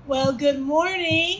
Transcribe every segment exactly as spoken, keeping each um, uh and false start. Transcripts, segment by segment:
Well, good morning.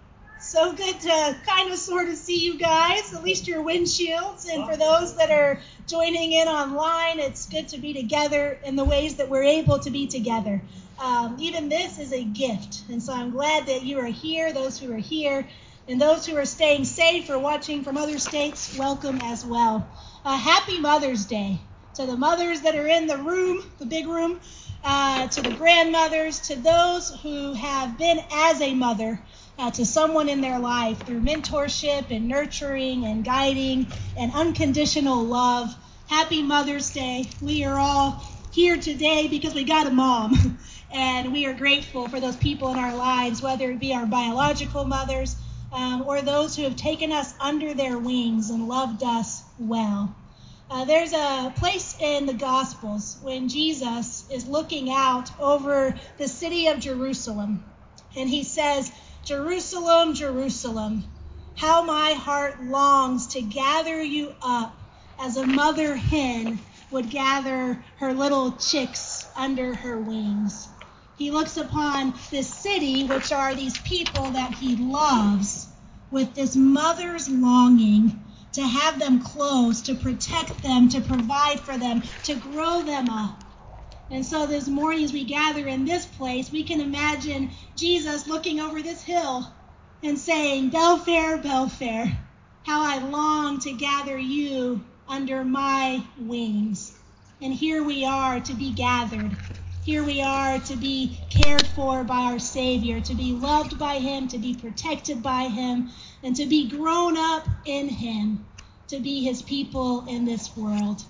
So good to kind of sort of see you guys, at least your windshields. And for those that are joining in online, it's good to be together in the ways that we're able to be together. Um, even this is a gift. And so I'm glad that you are here, those who are here, and those who are staying safe or watching from other states, welcome as well. Uh, happy Mother's Day to the mothers that are in the room, the big room, uh, to the grandmothers, to those who have been as a mother uh, to someone in their life through mentorship and nurturing and guiding and unconditional love. Happy Mother's Day. We are all here today because we got a mom, and we are grateful for those people in our lives, whether it be our biological mothers um, or those who have taken us under their wings and loved us well. Uh, there's a place in the Gospels when Jesus is looking out over the city of Jerusalem, and he says, "Jerusalem, Jerusalem, how my heart longs to gather you up as a mother hen would gather her little chicks under her wings." He looks upon this city, which are these people that he loves, with this mother's longing to have them close, to protect them, to provide for them, to grow them up. And so this morning as we gather in this place, we can imagine Jesus looking over this hill and saying, "Belfair, Belfair, how I long to gather you under my wings." And here we are to be gathered. Here we are to be cared for by our Savior, to be loved by him, to be protected by him, and to be grown up in him, to be his people in this world.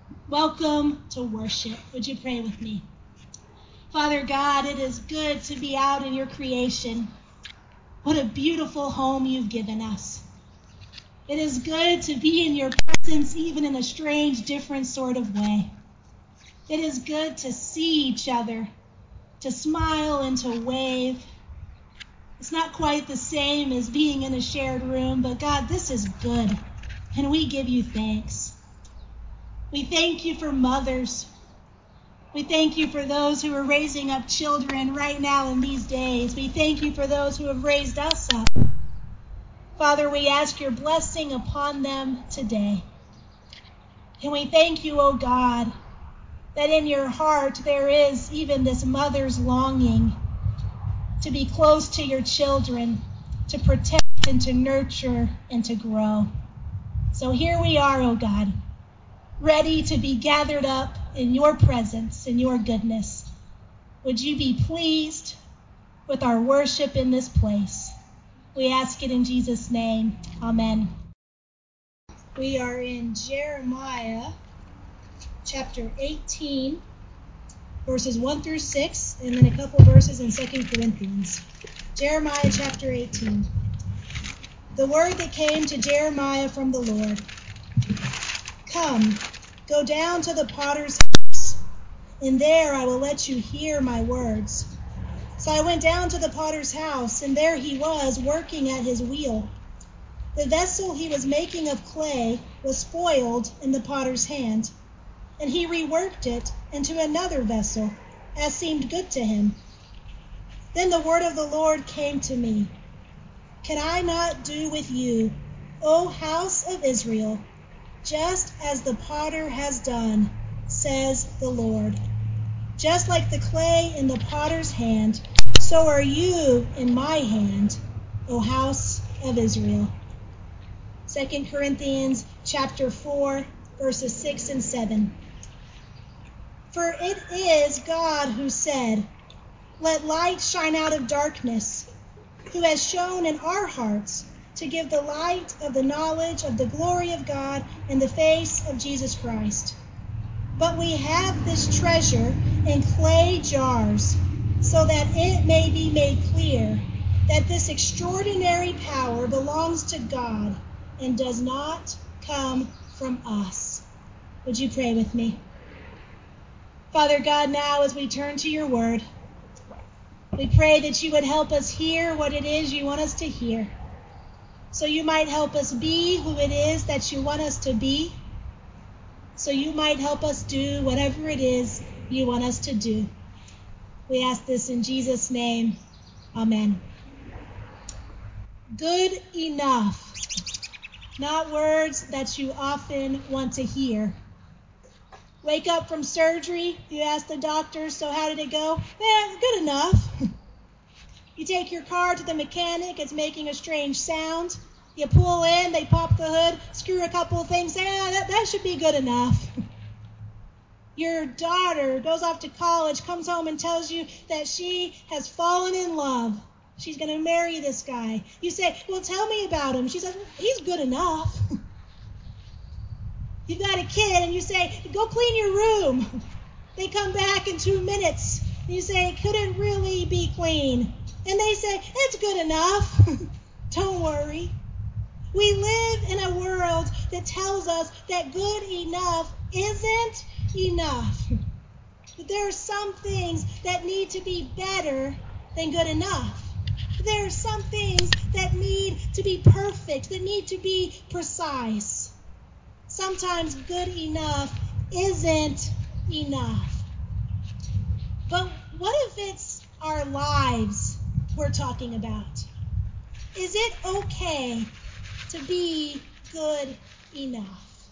Welcome to worship. Would you pray with me? Father God, it is good to be out in your creation. What a beautiful home you've given us. It is good to be in your presence, even in a strange, different sort of way. It is good to see each other, to smile and to wave. It's not quite the same as being in a shared room, but God, this is good, and we give you thanks. We thank you for mothers. We thank you for those who are raising up children right now in these days. We thank you for those who have raised us up. Father, we ask your blessing upon them today. And we thank you, O God, that in your heart there is even this mother's longing to be close to your children, to protect and to nurture and to grow. So here we are, O God, ready to be gathered up in your presence, in your goodness. Would you be pleased with our worship in this place? We ask it in Jesus' name. Amen. We are in Jeremiah chapter eighteen, verses one through six, and then a couple verses in Second Corinthians. Jeremiah chapter eighteen. The word that came to Jeremiah from the Lord. Come, go down to the potter's house, and there I will let you hear my words. So I went down to the potter's house, and there he was working at his wheel. The vessel he was making of clay was spoiled in the potter's hand, and he reworked it into another vessel, as seemed good to him. Then the word of the Lord came to me. Can I not do with you, O house of Israel, just as the potter has done, says the Lord? Just like the clay in the potter's hand, so are you in my hand, O house of Israel. Second Corinthians chapter four, verses six and seven. For it is God who said, "Let light shine out of darkness," who has shown in our hearts to give the light of the knowledge of the glory of God in the face of Jesus Christ. But we have this treasure in clay jars, so that it may be made clear that this extraordinary power belongs to God and does not come from us. Would you pray with me? Father God, now as we turn to your word, we pray that you would help us hear what it is you want us to hear, so you might help us be who it is that you want us to be, so you might help us do whatever it is you want us to do. We ask this in Jesus' name. Amen. Good enough. Not words that you often want to hear. Wake up from surgery, you ask the doctor, so how did it go? Eh, good enough. You take your car to the mechanic, it's making a strange sound. You pull in, they pop the hood, screw a couple of things, say, ah, that, that should be good enough. Your daughter goes off to college, comes home and tells you that she has fallen in love. She's going to marry this guy. You say, well, tell me about him. She says, he's good enough. You've got a kid and you say, go clean your room. They come back in two minutes. You say, couldn't really be clean. And they say, it's good enough. Don't worry. We live in a world that tells us that good enough isn't enough. But there are some things that need to be better than good enough. There are some things that need to be perfect, that need to be precise. Sometimes good enough isn't enough. But what if it's our lives we're talking about? Is it okay to be good enough?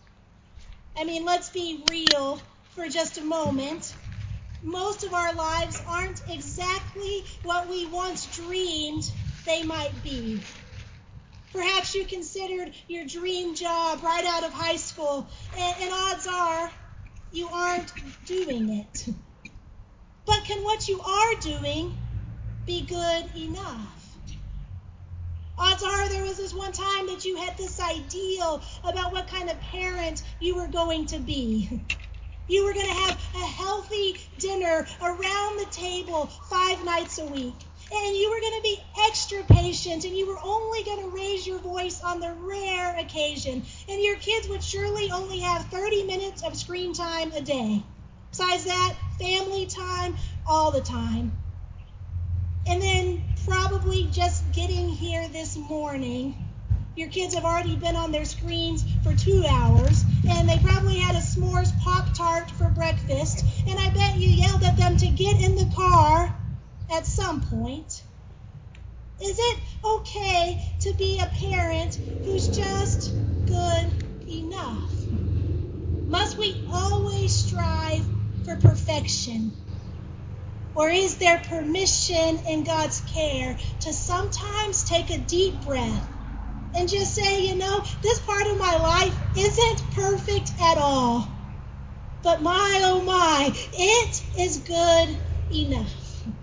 I mean, let's be real for just a moment. Most of our lives aren't exactly what we once dreamed they might be. Perhaps you considered your dream job right out of high school, and, and odds are you aren't doing it. But can what you are doing be good enough? Odds are there was this one time that you had this ideal about what kind of parent you were going to be. You were going to have a healthy dinner around the table five nights a week. And you were going to be extra patient, and you were only going to raise your voice on the rare occasion. And your kids would surely only have thirty minutes of screen time a day. Besides that, family time all the time. And then probably just getting here this morning, your kids have already been on their screens for two hours, and they probably had a s'mores Pop-Tart for breakfast, and I bet you yelled at them to get in the car at some point. Is it okay to be a parent who's just good enough? Must we always strive for perfection? Or is there permission in God's care to sometimes take a deep breath and just say, you know, this part of my life isn't perfect at all. But my, oh my, it is good enough.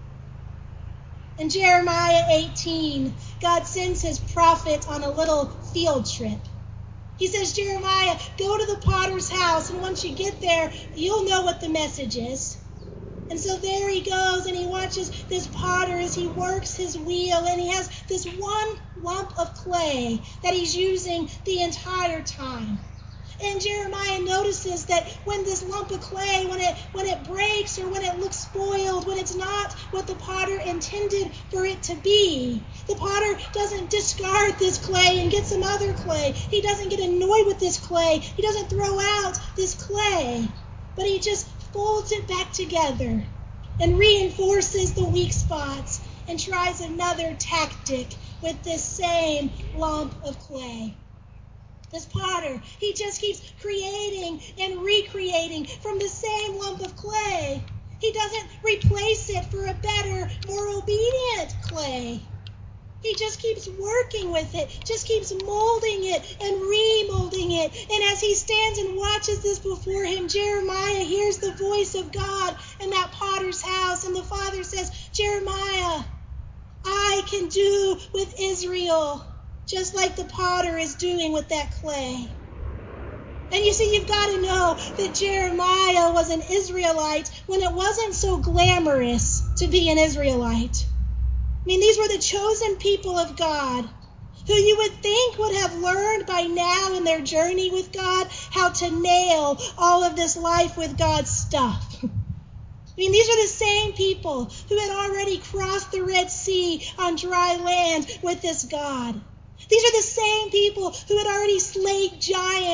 In Jeremiah eighteen, God sends his prophet on a little field trip. He says, Jeremiah, go to the potter's house, and once you get there, you'll know what the message is. And so there he goes, and he watches this potter as he works his wheel, and he has this one lump of clay that he's using the entire time. And Jeremiah notices that when this lump of clay, when it when it breaks or when it looks spoiled, when it's not what the potter intended for it to be, the potter doesn't discard this clay and get some other clay. He doesn't get annoyed with this clay. He doesn't throw out this clay, but he just folds it back together and reinforces the weak spots and tries another tactic with this same lump of clay. This potter, he just keeps creating and recreating from the same lump of clay. He doesn't replace it for a better, more obedient clay. He just keeps working with it, just keeps molding it and remolding it. And as he stands and watches this before him, Jeremiah hears the voice of God in that potter's house. And the Father says, Jeremiah, I can do with Israel just like the potter is doing with that clay. And you see, you've got to know that Jeremiah was an Israelite when it wasn't so glamorous to be an Israelite. I mean, these were the chosen people of God who you would think would have learned by now in their journey with God how to nail all of this life with God stuff. I mean, these are the same people who had already crossed the Red Sea on dry land with this God. These are the same people who had already slayed giants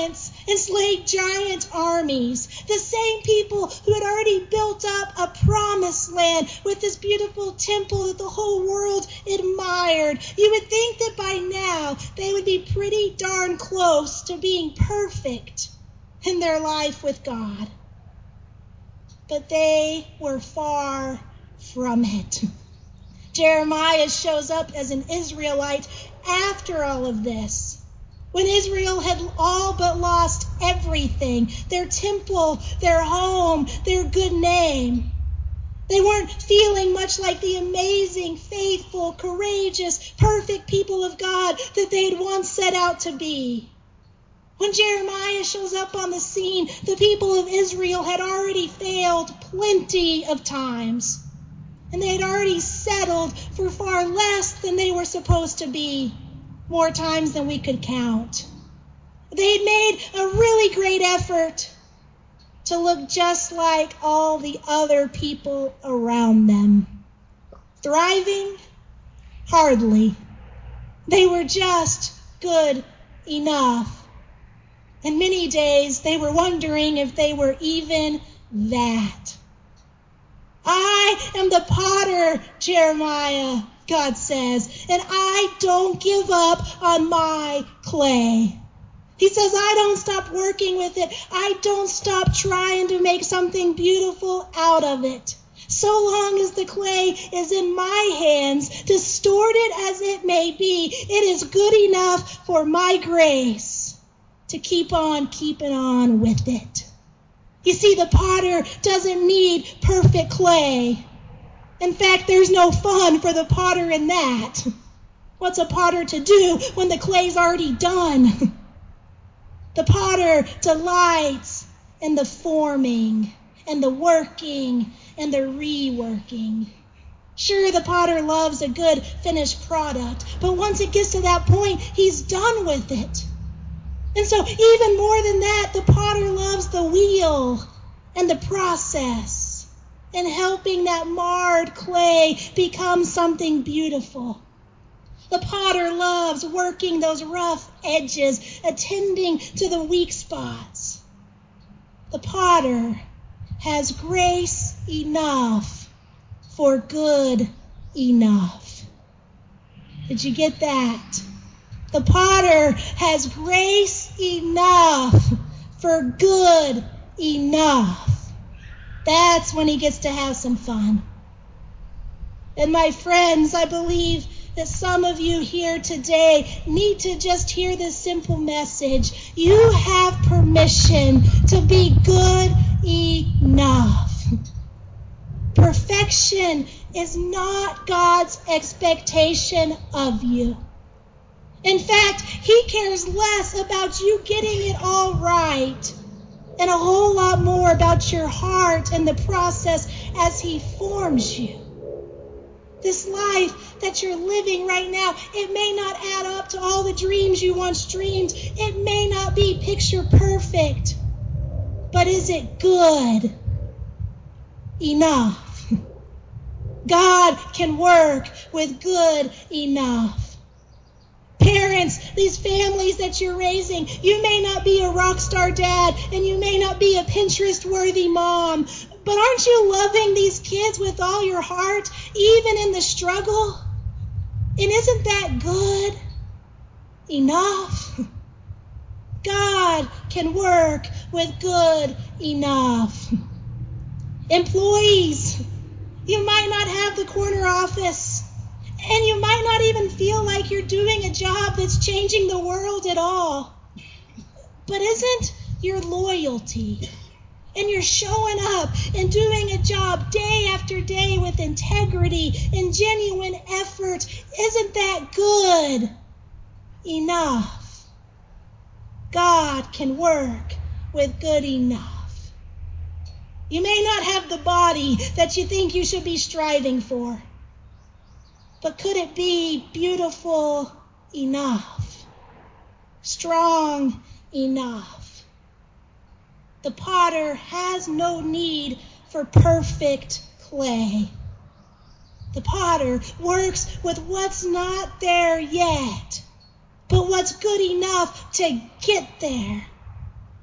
and slayed giant armies. The same people who had already built up a promised land with this beautiful temple that the whole world admired. You would think that by now they would be pretty darn close to being perfect in their life with God. But they were far from it. Jeremiah shows up as an Israelite after all of this, when Israel had all but lost everything, their temple, their home, their good name. They weren't feeling much like the amazing, faithful, courageous, perfect people of God that they had once set out to be. When Jeremiah shows up on the scene, the people of Israel had already failed plenty of times. And they had already settled for far less than they were supposed to be, more times than we could count. They had made a really great effort to look just like all the other people around them. Thriving? Hardly. They were just good enough. And many days they were wondering if they were even that. I am the potter, Jeremiah, God says, and I don't give up on my clay. He says, I don't stop working with it. I don't stop trying to make something beautiful out of it. So long as the clay is in my hands, distorted as it may be, it is good enough for my grace to keep on keeping on with it. You see, the potter doesn't need perfect clay. In fact, there's no fun for the potter in that. What's a potter to do when the clay's already done? The potter delights in the forming and the working and the reworking. Sure, the potter loves a good finished product, but once it gets to that point, he's done with it. And so even more than that, the potter loves the wheel and the process and helping that marred clay become something beautiful. The potter loves working those rough edges, attending to the weak spots. The potter has grace enough for good enough. Did you get that? The potter has grace enough for good enough. That's when he gets to have some fun. And my friends, I believe that some of you here today need to just hear this simple message. You have permission to be good enough. Perfection is not God's expectation of you. In fact, he cares less about you getting it all right and a whole lot more about your heart and the process as he forms you. This life that you're living right now, it may not add up to all the dreams you once dreamed. It may not be picture perfect, but is it good enough? God can work with good enough. Parents, these families that you're raising, you may not be a rock star dad and you may not be a Pinterest-worthy mom, but aren't you loving these kids with all your heart, even in the struggle? And isn't that good enough? God can work with good enough. Employees, you might not have the corner office, and you might not even feel like you're doing a job that's changing the world at all. But isn't your loyalty and you're showing up and doing a job day after day with integrity and genuine effort, isn't that good enough? God can work with good enough. You may not have the body that you think you should be striving for, but could it be beautiful enough? Strong enough? The potter has no need for perfect clay. The potter works with what's not there yet, but what's good enough to get there.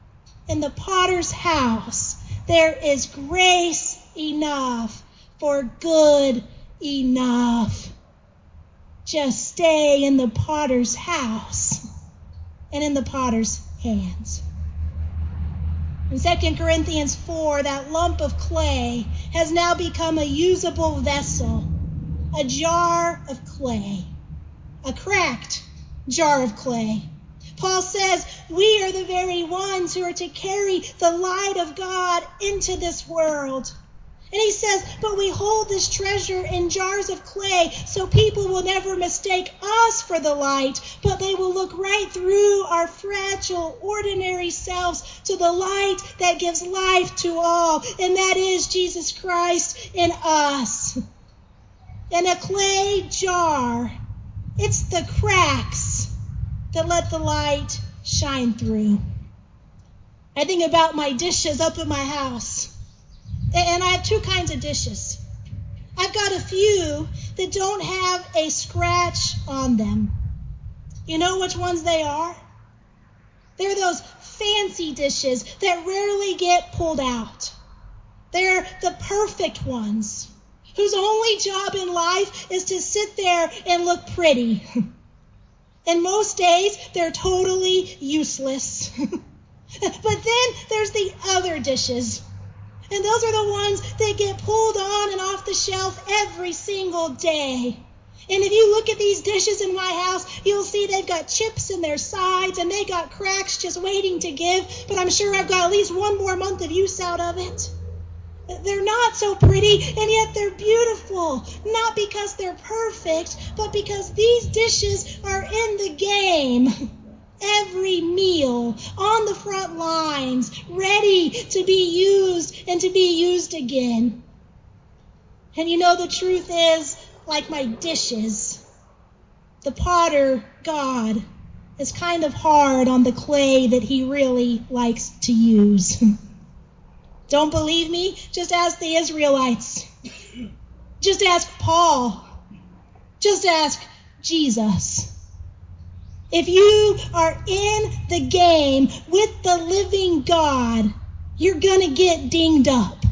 in the potter's house, there is grace enough for good enough. Just stay in the potter's house and in the potter's hands. In Second Corinthians four, that lump of clay has now become a usable vessel, a jar of clay, a cracked jar of clay. Paul says we are the very ones who are to carry the light of God into this world. And he says, but we hold this treasure in jars of clay so people will never mistake us for the light, but they will look right through our fragile, ordinary selves to the light that gives life to all, and that is Jesus Christ in us. In a clay jar, it's the cracks that let the light shine through. I think about my dishes up at my house. And I have two kinds of dishes. I've got a few that don't have a scratch on them. You know which ones they are? They're those fancy dishes that rarely get pulled out. They're the perfect ones, whose only job in life is to sit there and look pretty. And most days, they're totally useless. But then there's the other dishes. And those are the ones that get pulled on and off the shelf every single day. And if you look at these dishes in my house, you'll see they've got chips in their sides and they got cracks just waiting to give. But I'm sure I've got at least one more month of use out of it. They're not so pretty, and yet they're beautiful. Not because they're perfect, but because these dishes are in the game. Every meal on the front lines, ready to be used and to be used again. And you know, the truth is, like my dishes, the potter, God, is kind of hard on the clay that he really likes to use. Don't believe me? Just ask the Israelites. Just ask Paul. Just ask Jesus. If you are in the game with the living God, you're going to get dinged up.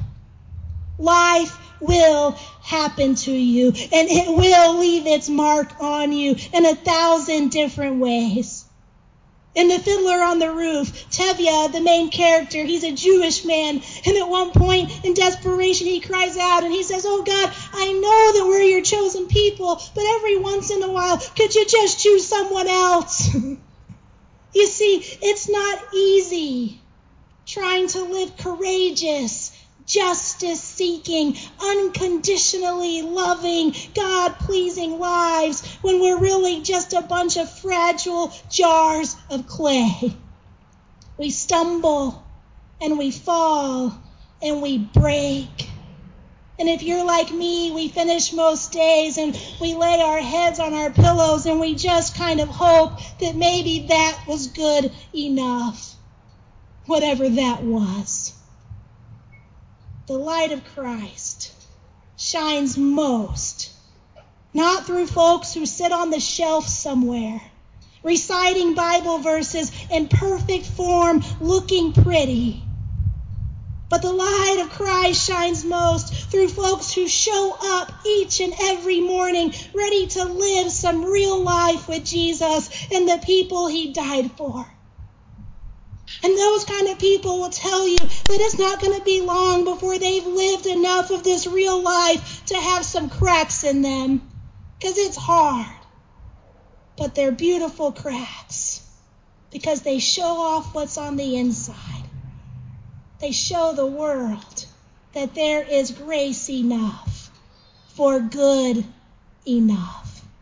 Life will happen to you, and it will leave its mark on you in a thousand different ways. In The Fiddler on the Roof, Tevye, the main character, he's a Jewish man, and at one point in desperation he cries out and he says, oh God, I know that we're your chosen people, but every once in a while, could you just choose someone else? You see, it's not easy trying to live courageous, justice-seeking, unconditionally loving, God-pleasing lives when we're really just a bunch of fragile jars of clay. We stumble and we fall and we break. And if you're like me, we finish most days and we lay our heads on our pillows and we just kind of hope that maybe that was good enough, whatever that was. The light of Christ shines most, not through folks who sit on the shelf somewhere, reciting Bible verses in perfect form, looking pretty. But the light of Christ shines most through folks who show up each and every morning, ready to live some real life with Jesus and the people he died for. And those kind of people will tell you that it's not going to be long before they've lived enough of this real life to have some cracks in them. Because it's hard. But they're beautiful cracks. Because they show off what's on the inside. They show the world that there is grace enough for good enough.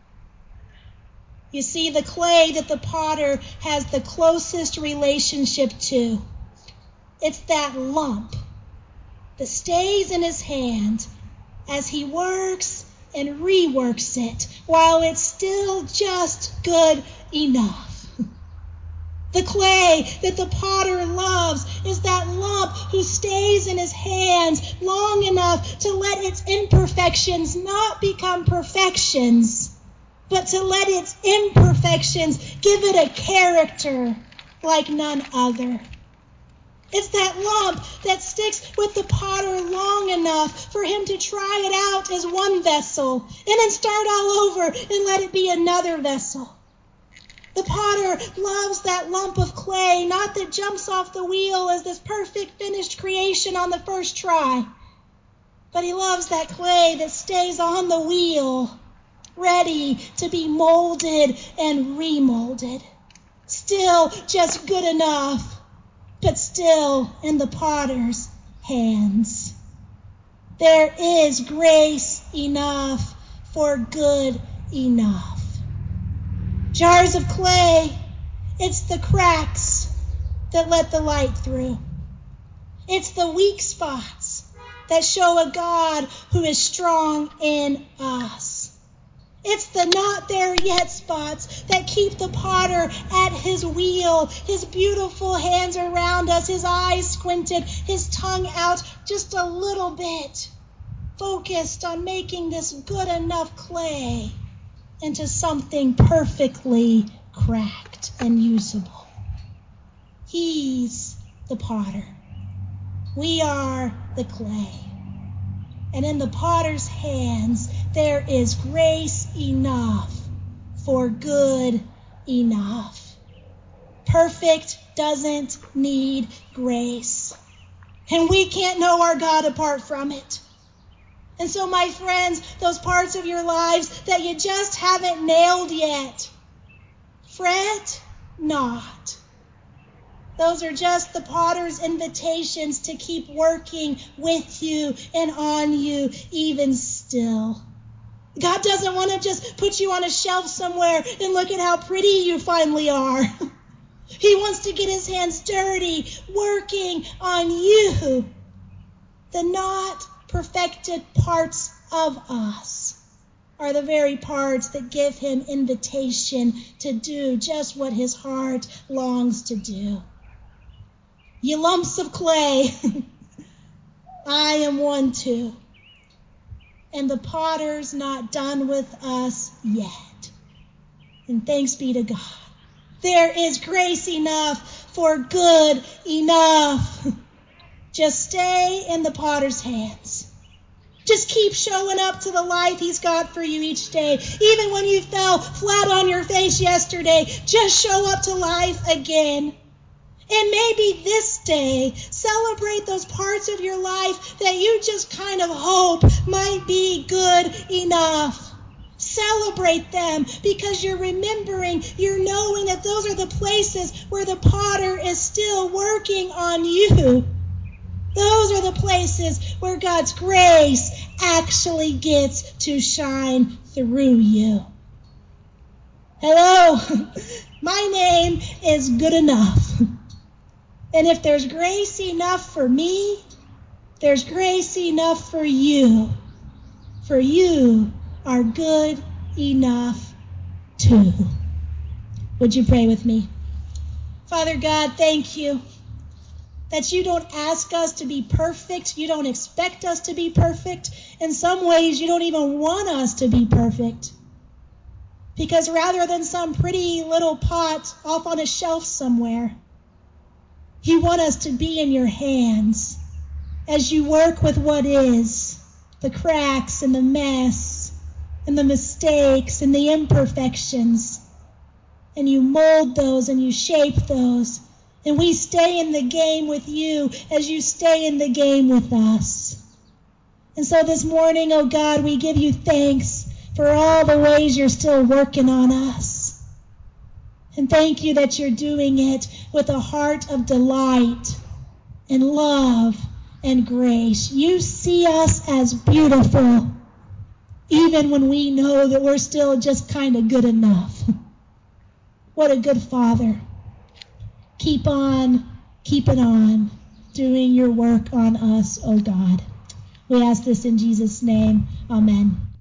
You see, the clay that the potter has the closest relationship to, it's that lump that stays in his hand as he works and reworks it while it's still just good enough. The clay that the potter loves is that lump who stays in his hands long enough to let its imperfections not become perfections, but to let its imperfections give it a character like none other. It's that lump that sticks with the potter long enough for him to try it out as one vessel and then start all over and let it be another vessel. The potter loves that lump of clay, not that jumps off the wheel as this perfect finished creation on the first try, but he loves that clay that stays on the wheel, ready to be molded and remolded. Still just good enough, but still in the potter's hands. There is grace enough for good enough. Jars of clay, it's the cracks that let the light through. It's the weak spots that show a God who is strong in us. It's the not there yet spots that keep the potter at his wheel, his beautiful hands around us, his eyes squinted, his tongue out just a little bit, focused on making this good enough clay into something perfectly cracked and usable. He's the potter. We are the clay. And in the potter's hands, there is grace enough for good enough. Perfect doesn't need grace. And we can't know our God apart from it. And so, my friends, those parts of your lives that you just haven't nailed yet, fret not. Those are just the potter's invitations to keep working with you and on you even still. God doesn't want to just put you on a shelf somewhere and look at how pretty you finally are. He wants to get his hands dirty, working on you. The not perfected parts of us are the very parts that give him invitation to do just what his heart longs to do. You lumps of clay, I am one too. And the potter's not done with us yet. And thanks be to God. There is grace enough for good enough. Just stay in the potter's hands. Just keep showing up to the life he's got for you each day. Even when you fell flat on your face yesterday, just show up to life again. And maybe this day, celebrate those parts of your life that you just kind of hope might be good enough. Celebrate them because you're remembering, you're knowing that those are the places where the potter is still working on you. Those are the places where God's grace actually gets to shine through you. Hello, my name is Good Enough. And if there's grace enough for me, there's grace enough for you. For you are good enough too. Would you pray with me? Father God, thank you that you don't ask us to be perfect. You don't expect us to be perfect. In some ways, you don't even want us to be perfect. Because rather than some pretty little pot off on a shelf somewhere, you want us to be in your hands as you work with what is, the cracks and the mess and the mistakes and the imperfections. And you mold those and you shape those. And we stay in the game with you as you stay in the game with us. And so this morning, oh God, we give you thanks for all the ways you're still working on us. And thank you that you're doing it with a heart of delight and love and grace. You see us as beautiful, even when we know that we're still just kind of good enough. What a good Father. Keep on, keep it on, doing your work on us, oh God. We ask this in Jesus' name. Amen.